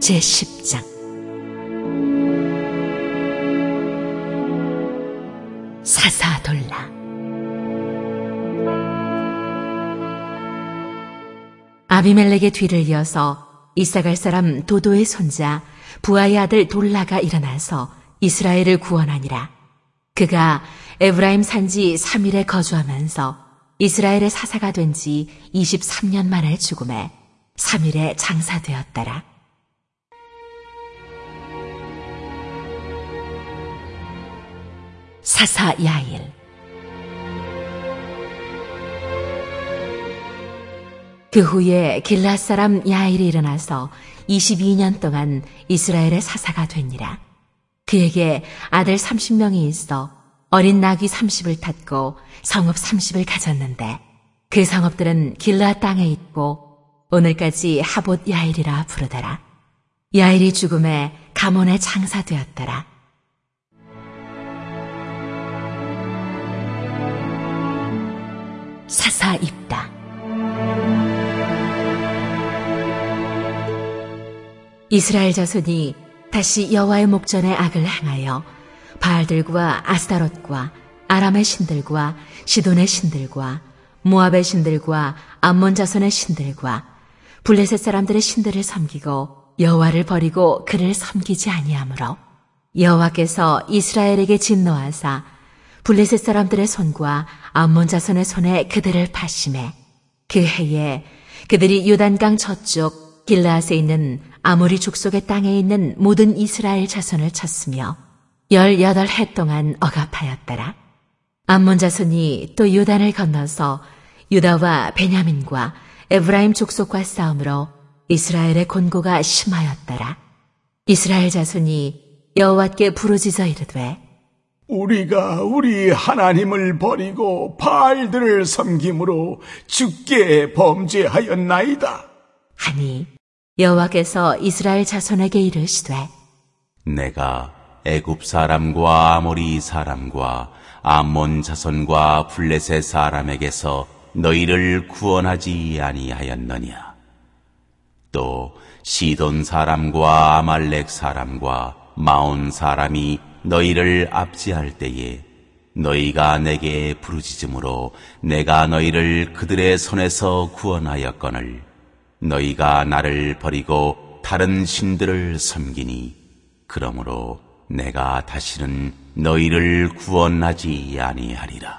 제10장. 사사돌라. 아비멜렉의 뒤를 이어서 이사갈 사람 도도의 손자 부하의 아들 돌라가 일어나서 이스라엘을 구원하니라. 그가 에브라임 산지 3일에 거주하면서 이스라엘의 사사가 된 지 23년 만에 죽음에 3일에 장사되었더라. 사사 야일. 그 후에 길앗 사람 야일이 일어나서 22년 동안 이스라엘의 사사가 되니라. 그에게 아들 30명이 있어 어린 나귀 30을 탔고 성읍 30을 가졌는데 그 성읍들은 길앗 땅에 있고 오늘까지 하봇 야일이라 부르더라. 야일이 죽음에 가몬에 장사되었더라. 사사 입다. 이스라엘 자손이 다시 여호와의 목전에 악을 행하여 바알들과 아스타롯과 아람의 신들과 시돈의 신들과 모압의 신들과 암몬 자손의 신들과 블레셋 사람들의 신들을 섬기고 여호와를 버리고 그를 섬기지 아니하므로 여호와께서 이스라엘에게 진노하사 블레셋 사람들의 손과 암몬 자손의 손에 그들을 파심해 그 해에 그들이 요단강 저쪽 길르앗에 있는 아모리 족속의 땅에 있는 모든 이스라엘 자손을 쳤으며 18해 동안 억압하였더라. 암몬 자손이 또 요단을 건너서 유다와 베냐민과 에브라임 족속과 싸움으로 이스라엘의 곤고가 심하였더라. 이스라엘 자손이 여호와께 부르짖어 이르되 우리가 우리 하나님을 버리고 바알들을 섬김으로 주께 범죄하였나이다 하니 여호와께서 이스라엘 자손에게 이르시되 내가 애굽 사람과 아모리 사람과 암몬 자손과 블레셋 사람에게서 너희를 구원하지 아니하였느냐. 또 시돈 사람과 아말렉 사람과 마온 사람이 너희를 압제할 때에 너희가 내게 부르짖음으로 내가 너희를 그들의 손에서 구원하였거늘 너희가 나를 버리고 다른 신들을 섬기니 그러므로 내가 다시는 너희를 구원하지 아니하리라.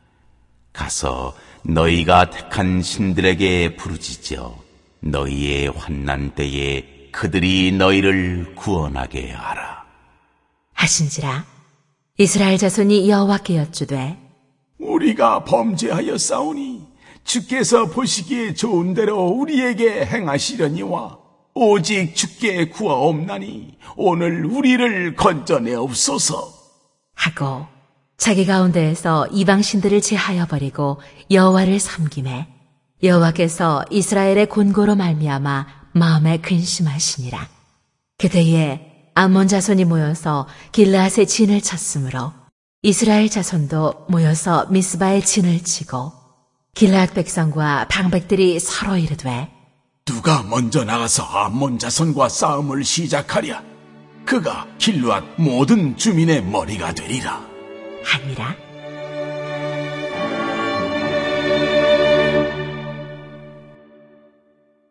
가서 너희가 택한 신들에게 부르짖어 너희의 환난 때에 그들이 너희를 구원하게 하라. 하신지라. 이스라엘 자손이 여호와께 여쭈되 우리가 범죄하였사오니 주께서 보시기에 좋은 대로 우리에게 행하시려니와 오직 주께 구하옵나니 오늘 우리를 건져내옵소서 하고 자기 가운데에서 이방 신들을 제하여 버리고 여호와를 섬기매 여호와께서 이스라엘의 곤고로 말미암아 마음에 근심하시니라. 그때에 암몬 자손이 모여서 길르앗의 진을 쳤으므로 이스라엘 자손도 모여서 미스바의 진을 치고 길르앗 백성과 방백들이 서로 이르되 누가 먼저 나가서 암몬 자손과 싸움을 시작하랴. 그가 길르앗 모든 주민의 머리가 되리라 하니라.